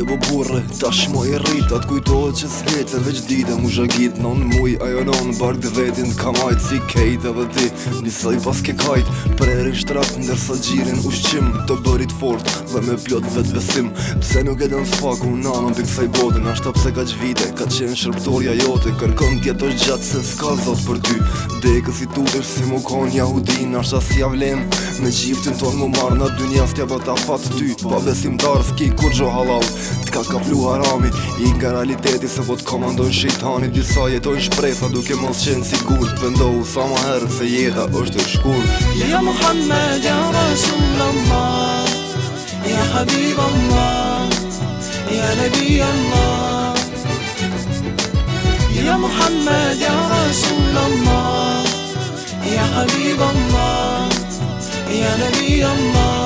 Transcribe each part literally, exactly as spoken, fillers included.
po burre, tash mo i rritat kujtohet që s'hece veç dite mu zhagit non muj ajo non bark dhe vetin t'kamajt si kejt edhe ti nisoj pas ke kajt prerin shtrat ndërsa gjirin ushqim të bërit fort dhe me plot vet besim pse nuk e dën s'faku nanon për kësaj bote ashta pse ka gjvite ka qenë shërptorja jote kërkon t'jetosh gjatë se s'ka zot për ty dekës i tutesh si mu kon jahudin ashta si javlen me gjiftin ton mu marrë na dynja s'tja bata fat ty pa besimtar s'ki kur gjo halal t'ka kaplu harami i nga realiteti se po t'komandon shejtani disa jetojnë shpresa duke mos qenë sigur t'pëndohu sa ma herë se jeta është e shkurt Ya Muhammed ya Rasulallah Ya Habib Allah Ya Nabi Allah Ya Muhammed ya Rasulallah Ya Habib Allah Ya Nabi Allah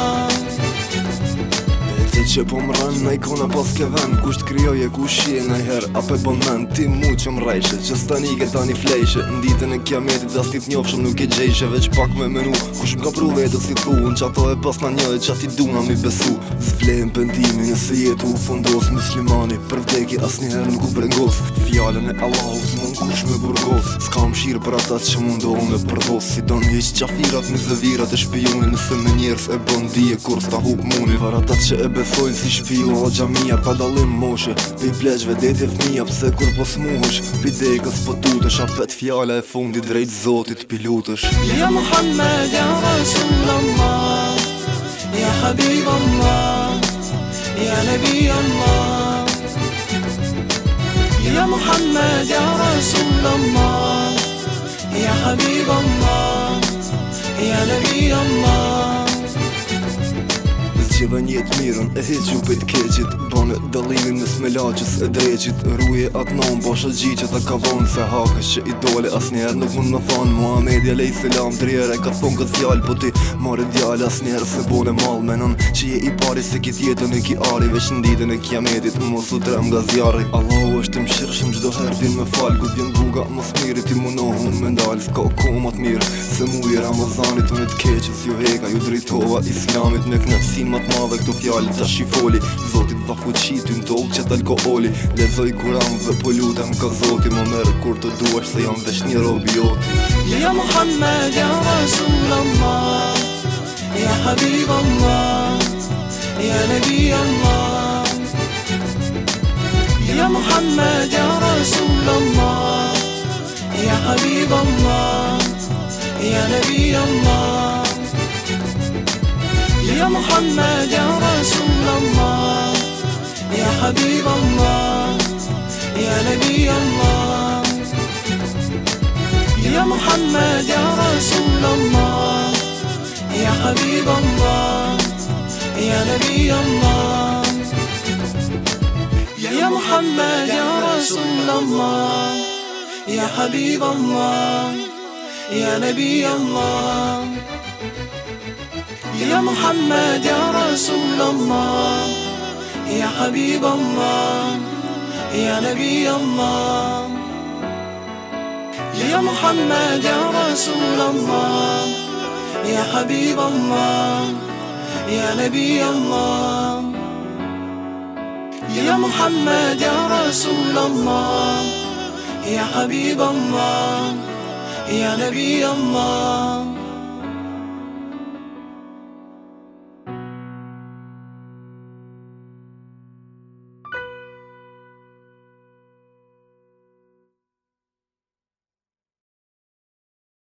Ti që po më rënë na ikona pas ke vend Kusht kryoj e kush je najher Ape bon men ti mu që më rejshe Që stani ke tani flejshe Në ditën e kiametit as ti t'njofshëm nuk e gjejshe Veç pak me menu Kush më ka pru vetët si thu Në qato e pas na njëve që ati duna mi besu Zvlejnë pëndimi nëse jetu u fundos Muslimani për vdeki as njëher nuk u brengos Fjallën e Allahut mund kush me burgos S'ka më shirë për atat që mundohu me përdos Si don heq qafirat me zëvirat e shpijuni Nëse me njerës e bon dije kur s'ta hup muni Var atat që e besojnë si shpiju o gjamia pa dalim moshe Pi pleqve deti fmija pse kur po smuhesh Pi dekës po tutesh apet fjala e fundit drejt zotit pi lutesh Ya Muhammed ya Rasulallah Ya Habib Allah Ya Nabi Allah Ya Muhammed ya Rasulallah Ya Habib Allah Ya Nabi Allah Që dhe njetë mirën e heqju për t'keqit Bane dalimin në smelaqës e dreqit Ruje atë non bosha gjiqet a ka vonë Se hakës që i dole as njerë nuk mund më thonë Muhamedi alej selam drjere ka thonë këtë fjallë Po ti mare djallë as njerë se bone malë Menon që je i pari se kit jetën e ki ari Veç në ditën e kiametit mos u trem nga zjarri Allahu është më shirëshëm gjdo her din me falë Gut vjen guga mos mirit i munohu me ndalë S'ka komat mirë se mu i Ramazanit Unë t'keqës ju heka ju drejtova Islamit me knatsin mat madhe këto fjallë ta shifoli Zotit dha fuqi ty n'tokë qëtë alkoholi Lezoj kuram dhe po lutem ka zoti Më merë kur të duash se jam vesh një robi joti Ya Muhammed ya Rasulallah Ya Habib Allah Ya Nabi Allah Ya Muhammed ya Rasulallah Ya Habib Allah Ya Nabi Allah Ya Muhammed ya Rasulallah Ya Habib Allah Ya Nabi Allah Ya Muhammed ya Rasulallah Ya Habib Allah Ya Nabi Allah Ya Muhammed ya Rasulallah Ya Habib Allah Ya Nabi Allah Ya Muhammed ya Rasulallah Ya Habib Allah Ya Nabi Allah Ya Muhammed ya Rasulallah Ya Habib Allah Ya Nabi Allah Ya Muhammed ya Rasulallah Ya Habib Allah Ya Nabi Allah